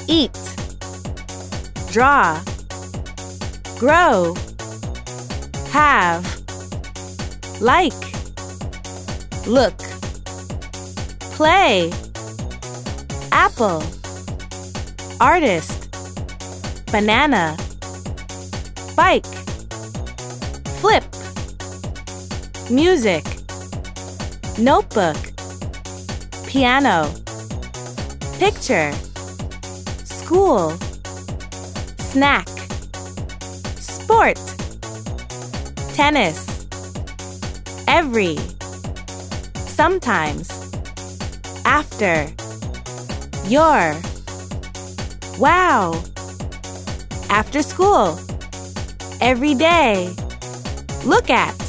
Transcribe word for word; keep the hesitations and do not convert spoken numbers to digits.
eat, draw, grow, have, like, look, play, apple, artist, banana, bike, flip, music, notebook, piano, picture, school, snack, sport, tennis, every, sometimes, after, your, wow, after school, every day, look at.